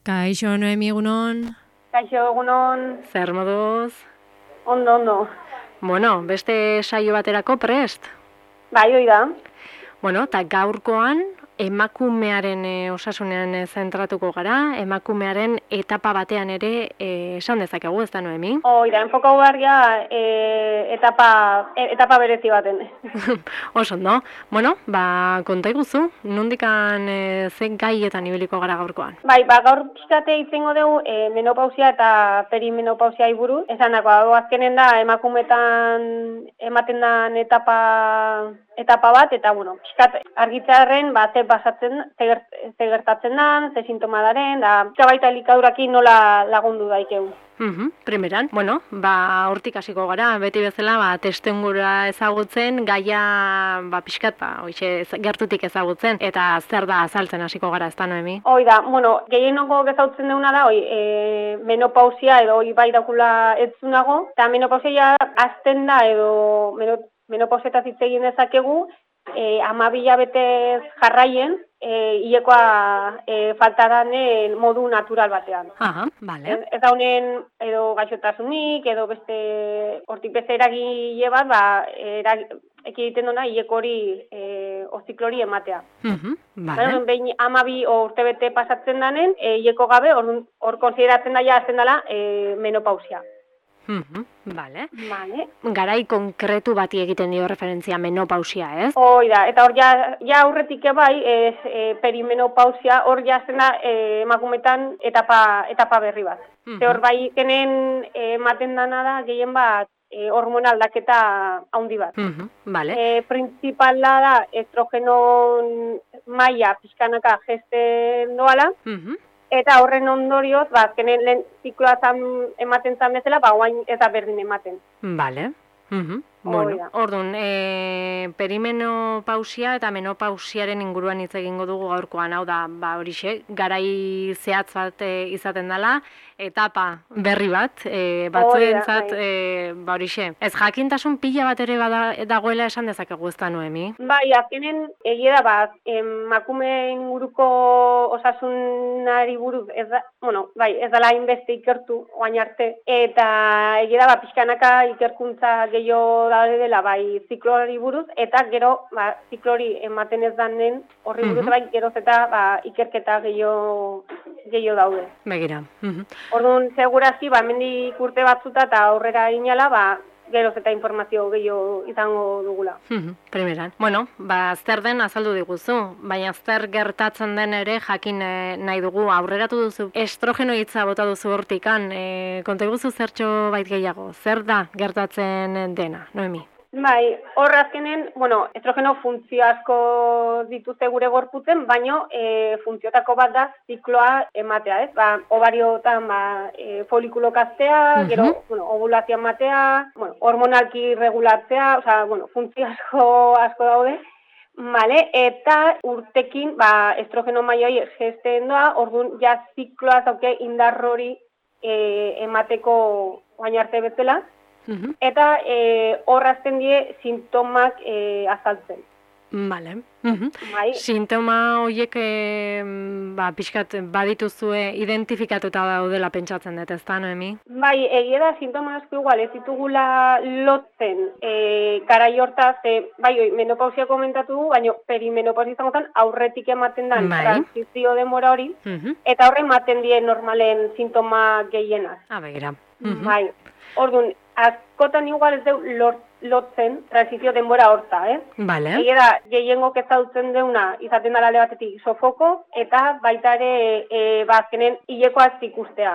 Kaixo, Noemi, egunon. Kaixo, egunon. Zer moduz? Ondo. Bueno, beste saio baterako prest? Bai, hoi da. Bueno, eta gaurkoan emakumearen osasunean zentratuko gara, emakumearen etapa batean ere esan dezakegu, ez da, Noemi? Hoi da, enfokau garria etapa berezi baten. Oso, no? Bueno, konta iguzu, nondikan zen gaietan ibiliko gara gaurkoan? Bai, gaur pixkate itzengo dugu menopausia eta perimenopausia buruz. Esanako, hau azkenen da emakumetan ematen dan etapa bat, eta, bueno, pixkat argitzearen, ze pasatzen, ze gertatzen dan, ze sintoma daren, da, baita elikadurakin nola lagundu daikeu. Primeran, bueno, hortik hasiko gara, beti bezala, testuingurua ezagutzen, gaia, pixkat, hoxe, gertutik ezagutzen, eta zer da azaltzen hasiko gara, ez da, Noemi? Hoi da, bueno, gehienoko gezautzen deuna da, menopausia edo bai dakula etzunago, eta menopausia azten da edo menopausetaz hitz egin dezakegu, 12 hilabetez jarraien, hilekoa falta danen modu natural batean. Aha, bale. Ez da honen edo gaixotasunik, edo beste hortik beste eragile bat, ekiditen duna hileko hori ziklo hori ematea. Bale. Behin 12 urtebete pasatzen danen, hileko gabe, hor konsideratzen daia azten dela menopausia. Bale. Vale. Garai konkretu bati egiten dio referentzia menopausia, ez? Hoi da, eta hor ja aurretik bai, perimenopausia hor jazten da emakumetan etapa berri bat. Hor bai kenen ematen dana da gehien bat hormona aldaketa handi bat. Vale. Principala da estrogenon maila pixkanaka jesten doala, eta horren ondorioz, azkenen lehen zikloa ematen zan bezala, guain ez da berdin ematen. Bale. Bueno, orduan, perimenopausia eta menopausiaren inguruan hitz egingo dugu gaurkoan, hau da, horixe, garai zehatz bat izaten dela, etapa berri bat, batzuentzat, horixe. Ez jakintasun pila bat ere dagoela esan dezakegu, ez da, Noemi? Bai, azkenen egia da, emakume inguruko osasunari buruz, ez dela hainbeste ikertu, oain arte, eta egia da, pixkanaka ikerkuntza gehiago daude dela, zikloari buruz, eta gero, ziklori ematen ez danen, horri buruz, geroz eta ikerketa gehiago daude. Begira. Orduan, segurazki, hemendik urte batzuta eta aurrera inala, geroz eta informazio gehiago izango dugula. Primeran. Bueno, zer den azaldu diguzu, baina zer gertatzen den ere jakin nahi dugu, aurreratu duzu estrogeno hitza bota duzu hortikan, konta iguzu zertxo bait gehiago, zer da gertatzen dena, Noemi? Bai, hor azkenen, estrogeno funtzio asko dituzte gure gorputzen, baino funtziotako bat da zikloa ematea, ez? Ovariotan folikulok haztea, gero, ovulazioa ematea, hormonalki regulatzea, funtzio asko daude. Vale, eta urtekin, estrogeno mailoi jesten doa, orduan ja zikloa zauke indar hori emateko oain arte bezala. Eta horrazten die sintomak azaltzen. Bale. Sintoma horiek pixkat badituzue identifikatuta daudela pentsatzen dut, ez da, Noemi? Bai, egia da sintoma asko igual ez ditugula lotzen garai hortaz, menopausia komentatu du, baina perimenopausia izango zen aurretik ematen den transizio denbora hori, eta horre ematen die normalen sintoma gehienak. Begira. Bai, orduan, askotan igual ez deu lotzen transizio denbora horta, Bale. Egia da, gehiengok ezautzen deuna izaten dara alde batetik sofoko, eta baita ere, azkenen hilekoaz ikustea,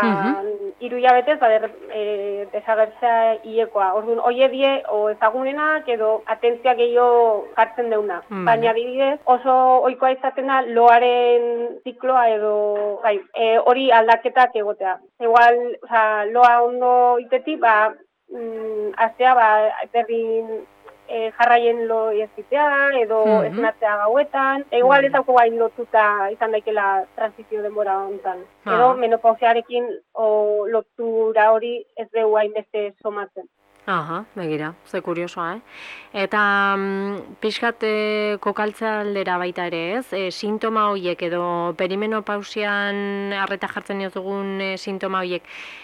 3 hilabetez, desagertzea hilekoa. Orduan, hoie die, ezagunenak edo atentzia gehiago jartzen deuna. Baina adibidez, oso ohikoa izaten da loaren zikloa edo, hori aldaketak egotea. Igual, loa ondo itetik, aztea, berdin jarraien lo ezitea, edo esnatzea gauetan, igual ez dauko gain lotuta izan daikela transizio denbora honetan. Edo menopausiarekin lotura hori ez dugu hainbeste somatzen. Aha, begira, ze kuriosoa, Eta pixkat kokaltza aldera baita ere, ez? Sintoma horiek edo perimenopausian arreta jartzen diozugun sintoma horiek,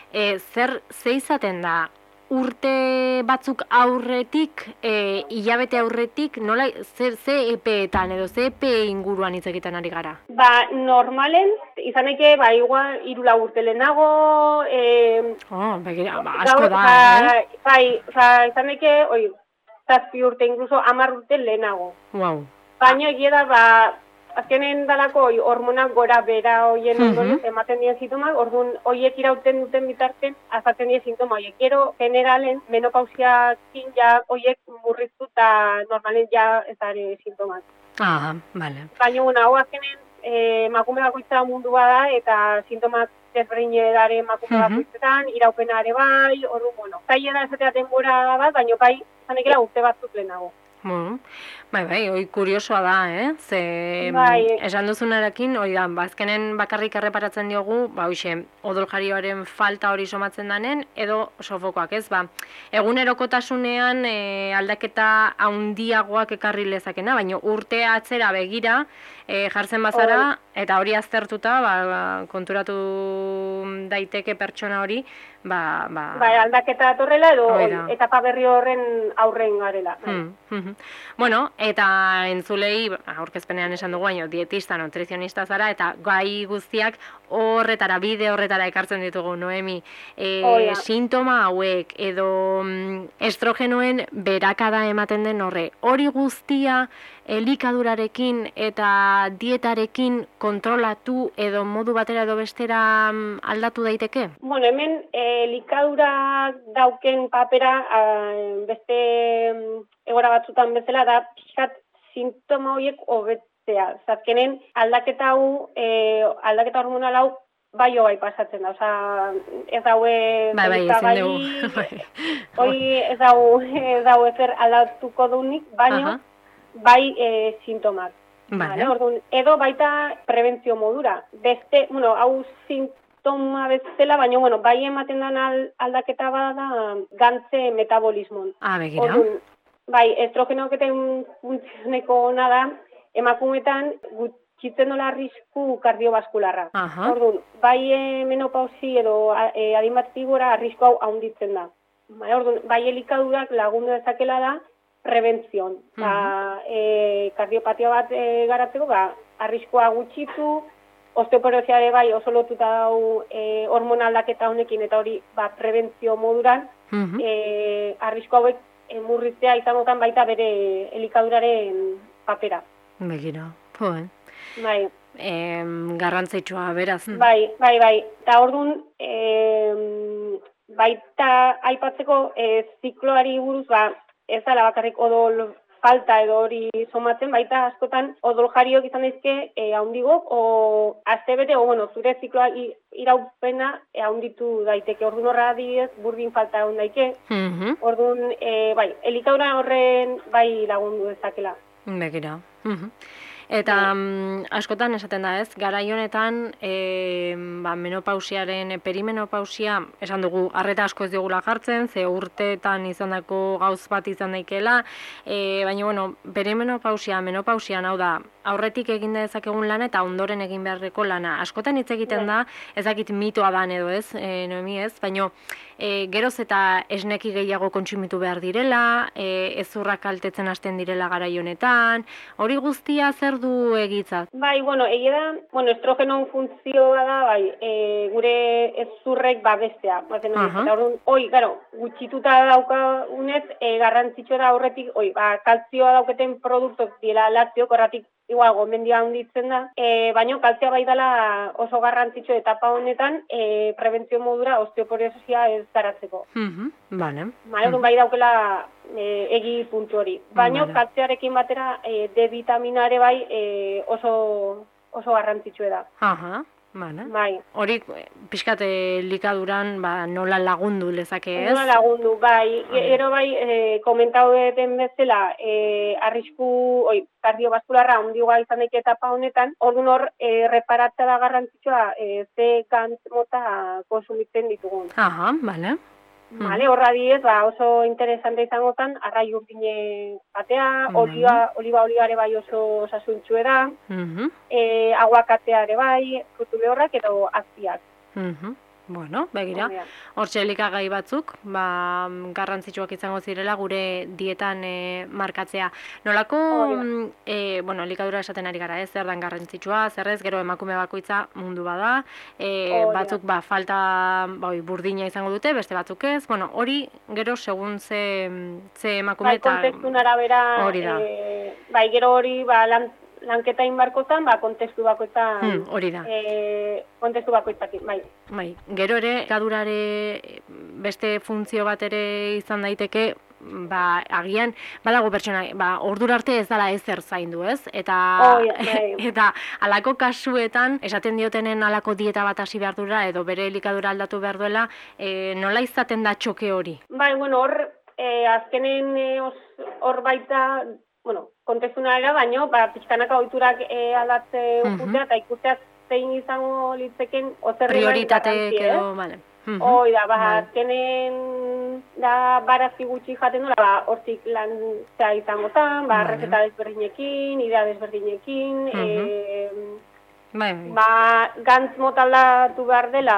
ze izaten da? Urte batzuk aurretik, hilabete aurretik, nola, ze epeetan edo ze epe inguruan hitz egiten ari gara? Normalen, izan daike, igual, 3 urte lehenago, begira, asko da, izan daike, 7 urte, incluso 10 urte lehenago. Wow. Baina egia da, azkenen dalako hormonak gora bera hoien ondorioz ematen dien sintomak, orduan hoiek irauten duten bitarten azaten dien sintoma hoiek. Gero, generalen, menopausiakin ja hoiek murriztu eta normalen ja ez dara sintomak. Aha, bale. Baina, hau azkenen emakume bakoitza mundua da eta sintomak desberdine dare emakume bakoitzetan, iraupena ere bai, orduan, zaila da esatea denbora bat, baina bai, zanekela urte batzuk lehenago. Bai, hoi kuriosoa da, Ze esan duzunarekin, hori da, azkenen bakarrik erreparatzen diogu, hoxe, odoljarioaren falta hori somatzen danen, edo sofokoak, ez? Egunerokotasunean aldaketa handiagoak ekarri lezakena, baina urte atzera begira jartzen bazara, eta hori aztertuta, konturatu daiteke pertsona hori, aldaketa datorrela edo etapa berri horren aurren garela. Bueno, eta entzulei, aurkezpenean esan dugu, baino, dietista, nutrizionista zara, eta gai guztiak bide horretara ekartzen ditugu, Noemi. Sintoma hauek, edo estrogenoen berakada ematen den hori guztia elikadurarekin eta dietarekin kontrolatu edo modu batera edo bestera aldatu daiteke? Bueno, hemen elikadura dauken papera beste egora batzutan bezala da pixkat sintoma horiek hobetzea. Azkenen aldaketa hormonal hau bai pasatzen da. Osea, ez daue ez daue ezer aldatuko dunik, baina bai sintomak. Orduan, edo baita prebentzio modura. Beste, hau sintoma bezala, baina bai ematen den aldaketa bada gantze metabolismon. Begira. Bai, estrogenoeketen funtzioneko ona da, emakumetan gutxitzen dola arrisku kardiobaskularra. Orduan, bai menopausi edo adin batetik gora arrisku hau handitzen da. Orduan, bai elikadurak lagundu dezakela da prebentzion. Kardiopatia bat garatzeko, arriskua gutxitu, osteoporosia ere bai oso lotuta dau hormona aldaketa honekin eta hori prebentzio moduran, arrisku hauek murriztea izangokan baita bere elikaduraren papera. Begira, garrantzitsua, beraz. Bai. Eta orduan, baita aipatzeko zikloari buruz, ez dela bakarrik odol falta edo hori somatzen, baita askotan odol jariok izan daizke haundigok, astebete, zure zikloa iraupena haunditu daiteke. Orduan horra adibidez, burdin falta egon daike. Orduan, elikadura horren bai lagundu dezakela. Begira. Eta askotan esaten da, ez, garai honetan menopausiaren perimenopausia, esan dugu, arreta asko ez digula jartzen, ze urteetan izandako gauz bat izan daikela, baina, perimenopausia, menopausia, hau da, aurretik egin dezakegun lana eta ondoren egin beharreko lana. Askotan hitz egiten da, ezakit mitoa dan edo ez, Noemi ez, baina geroz eta esneki gehiago kontsumitu behar direla, ezurrak kaltetzen hasten direla garai honetan, hori guztia zer du egitzat? Egia da, estrogenon funtzioa da, gure ezurrek babestea. Gutxituta daukagunez, garrantzitsua da horretik, kaltzioa dauketen produktok dira laktiok, horretik igual gomendia handitzen da, baina kaltzia bai dela oso garrantzitsua etapa honetan, prebentzio modura osteoporosia ez zaratzeko. Bai daukela egi puntu hori. Baina kaltziarekin batera D vitamina ere bai oso garrantzitsua da. Hori pixkat likaduran nola lagundu lezake ez? Nola lagundu, bai. Ero bai, komentau den bezala, arrisku kardiobaskularra handigoa izan daik etapa honetan, orduan hor reparatzea da garrantzitsua ze gantz mota konsumitzen ditugun. Vale, horra diez, oso interesante izango zen, arrai urdine batea, oliba ere bai oso osasuntxue da, aguakatea ere bai, frutu lehorrak edo azpiak. Bueno, begira, hortxe elikagai batzuk, garrantzitsuak izango zirela gure dietan markatzea. Nolako, elikadura esaten ari gara, zer dan garrantzitsua, zerrez, gero emakume bakoitza mundu bada, batzuk falta burdina izango dute, beste batzuk ez, hori gero segun ze emakume eta... Kontekstun arabera, gero hori lanketa inbarkotan, kontestu bakoetan... Hori da. Kontestu bakoetzatik, bai. Gero ere, elikadurare beste funtzio bat ere izan daiteke, agian, badago pertsona, ordura arte ez dala ezer zaindu, ez? Eta alako kasuetan, esaten diotenen alako dieta bat hasi behar dura, edo bere elikadura aldatu behar duela, nola izaten da txoke hori? Azkenen hor baita, kontestuna era, baino, pixkanaka ohiturak aldatze ukutea, eta ikustea zein izango litzeken ozerri prioritateek edo, bale. Hoi da, azkenen barazki gutxi jaten dola, hortik lan izango zen, rezeta desberdinekin, idea desberdinekin, gantz mota aldatu behar dela,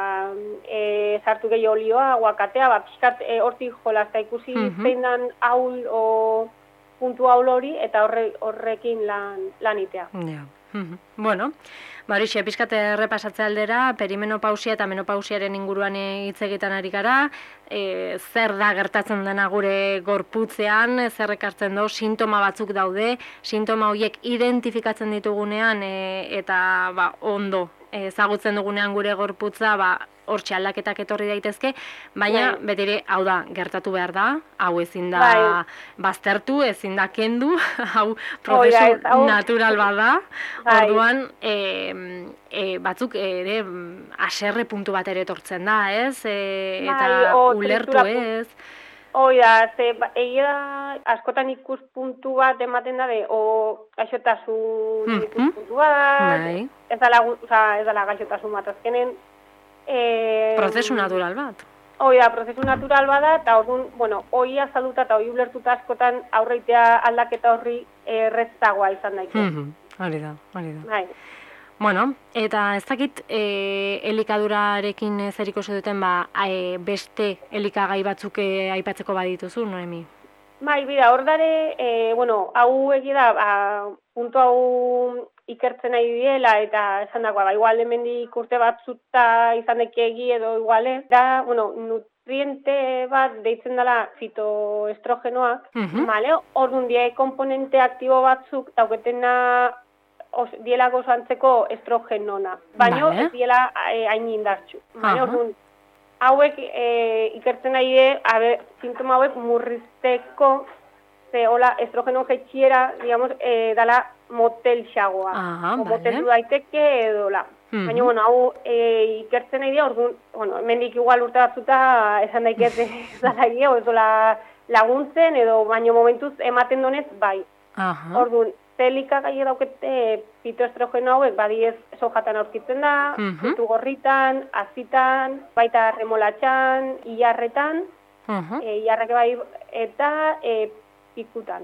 sartu gehi olioa, aguakatea, pixkat hortik jolazta ikusi zein dan haul o puntu haul hori, eta horrekin lan itea. Bueno, horixe, pixkat errepasatzea aldera, perimenopausia eta menopausiaren inguruan hitz egiten ari gara, zer da gertatzen dena gure gorputzean, zer ekartzen du, sintoma batzuk daude, sintoma horiek identifikatzen ditugunean eta ondo ezagutzen dugunean gure gorputza, hortxe aldaketak etorri daitezke, baina betire, hau da, gertatu behar da, hau ezin da baztertu, ezin da kendu, hau prozesu natural bat da, orduan batzuk ere aserre puntu bat ere etortzen da, ez? Eta ulertu ez? Hoi da, egia askotan ikuspuntu bat ematen da, gaixotasun ikuspuntu bat, ez dala gaixotasun bat azkenen, prozesu natural bat. Hoi da, prozesu natural bat da, eta hoi azalduta eta hoi ulertuta askotan aurreitea aldaketa horri errezagoa izan daite. Hori da. Bueno, eta ez dakit elikadurarekin zeriko duten beste elikagai batzuk aipatzeko badituzu, Noemi? Bida, hor dare, hau egia da, puntu hau ikertzen nahi diela, eta esan dagoa, igual hemendik urte batzuta izan egi edo iguale, da, nutriente bat deitzen dela fitoestrogenoak, orduan die komponente aktibo batzuk, dauketena dielako zantzeko estrogenona, baina ez diela hain indartxu. Orduan, hauek ikertzen nahi de, sintoma hauek murrizteko, hola, estrogeno jetxiera, digamos, dala motel xagoa. Motel daiteke edo la. Baina, hau ikertzen nahi de, orduan, mendik igual urte batzuta esan daiket ez dala egia, ez dola laguntzen, edo baino momentuz ematen donez, bai. Orduan, elikagai daukete fitoestrogeno hauek, badiez sojatan aurkitzen da, frutu gorritan, azitan, baita remolatxan, ilarretan, ilarrak bai, eta pikutan.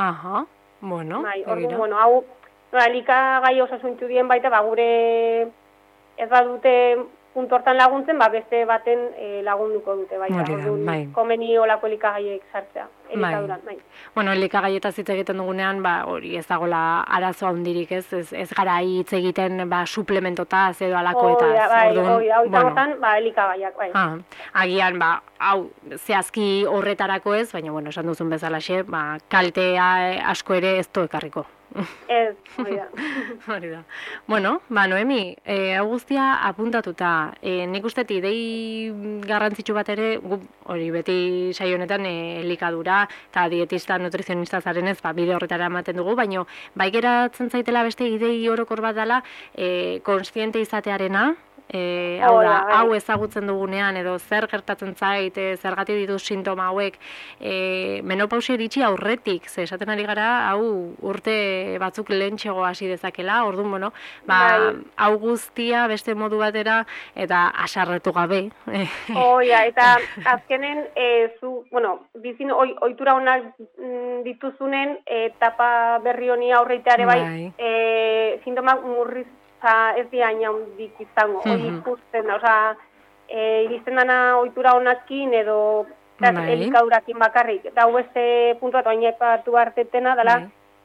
Bueno, orduan, hau, elikagai osasuntxu dien baita, gure ez badute puntu hortan laguntzen, beste baten lagunduko dute, baita. Orduan, komeni olako elikagaiek sartzea. Bueno, elikagaietaz hitz egiten dugunean, hori ez dagoela arazo handirik, ez gara hitz egiten suplementotaz edo alakoetaz. Hau izan elikagaiak, bai. Agian, hau, zehazki horretarako ez, baina, esan duzun bezalaxe, kaltea asko ere ez ekarriko. Ez, hori da. Hori da. Bueno, Noemi, hau guztia apuntatuta. Nik uste idei garrantzitsu bat ere, hori beti saio honetan elikadura eta dietista, nutrizionista zarenez, bide horretara ematen dugu, baina bai geratzen zaitela beste idei orokor bat dela, kontziente izatearena, hau da, hau ezagutzen dugunean, edo zer gertatzen zait, zergatik ditu sintoma hauek, menopausia iritsi aurretik, ze esaten ari gara, hau urte batzuk lehentxego hasi dezakela, orduan, bueno, hau guztia beste modu batera, eta asarretu gabe. Eta azkenen, bizin ohitura onak dituzunen, etapa berri honi aurreiteare bai, sintomak murriz, ez di hain handik izango, hori ikusten da, iristen dana ohitura honakin edo elikadurakin bakarrik. Eta hau beste puntu bat, baina epatu hartetena dela,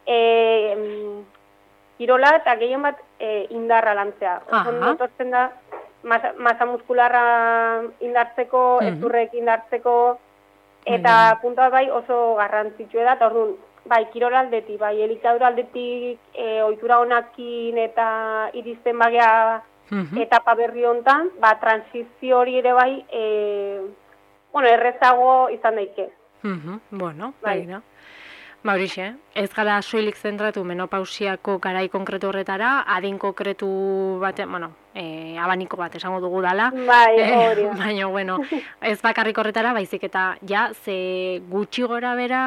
kirola eta gehien bat indarra lantzea. Ondo tortzen da, masa muskularra indartzeko, ezurrek indartzeko, eta puntu bat bai oso garrantzitsua da, eta orduan, bai, kirola aldetik, bai, elikadura aldetik, ohitura honakin eta iristen bagea etapa berri hontan, transizio hori ere bai, errezago izan daike. Bueno, bai, da. Horixe, ez gara soilik zentratu menopausiako garai konkretu horretara, adin konkretu bat, abaniko bat esango dugu dala. Bai, hori. Baina, bueno, ez bakarrik horretara, baizik eta, ze gutxi gora bera,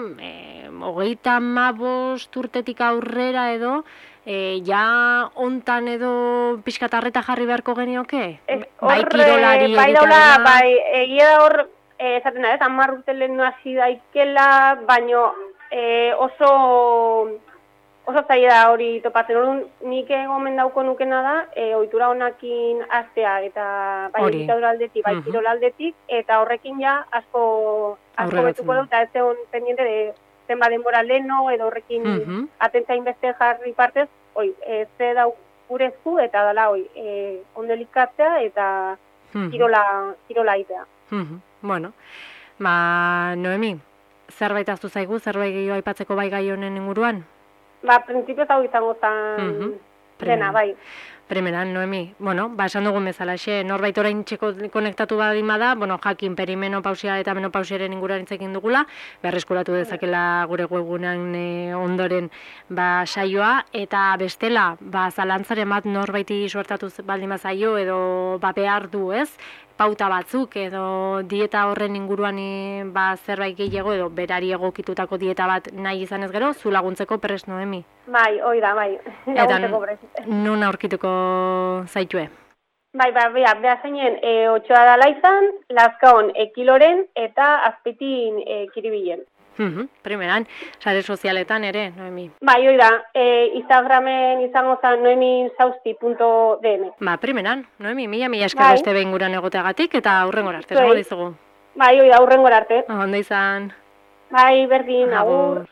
35 urtetik aurrera edo, hontan edo pixkatarreta jarri beharko genioke? Bai, kirolari bai daula, bai, egia da hor, esaten da, 10 urte lehen hasi daikela, baino oso zaila da hori topatzen. Orduan, nik gomen dauko nukena da, ohitura honakin hastea, eta bai elikadura aldetik, bai kirola aldetik, eta horrekin ja asko betuko dut, eta ez egon pendiente de zenba denbora leheno, edo horrekin atentzain beste jarri partez, ze dau gure esku, eta dala, ondo elikatzea, eta kirola itea. Bueno, Noemi, zerbait aztu zaigu, zerbait gehiago aipatzeko bai gai honen inguruan? Printzipioz hau izango zen dena, bai. Primeran, Noemi, esan dugun bezalaxe, norbait orain txeko konektatu badin bada, jakin perimenopausia eta menopausiaren inguruan hitzekin dugula, berreskuratu dezakela gure webgunean ondoren saioa, eta bestela, zalantzaren bat norbaiti suertatu baldin bazaio edo behar du, ez? Pauta batzuk edo dieta horren inguruan zerbait gehiago edo berari egokitutako dieta bat nahi izan ez gero, zu laguntzeko prest, Noemi? Bai, hoi da, bai, laguntzeko prest. Nun aurkituko zaitue? Bai, beha zeinen, otxoa dala izan, Lazkaon kiloren eta azpetin kiribilen. Primeran, sare sozialetan ere, Noemi? Bai, hoi da, Instagramen izango zen noemisausti.dm. Primeran, Noemi, mila esker beste behin guran egoteagatik eta hurrengora arte, esango dizugu. Bai, hoi da, hurrengora arte. Ondo izan. Bai, berdin, agur.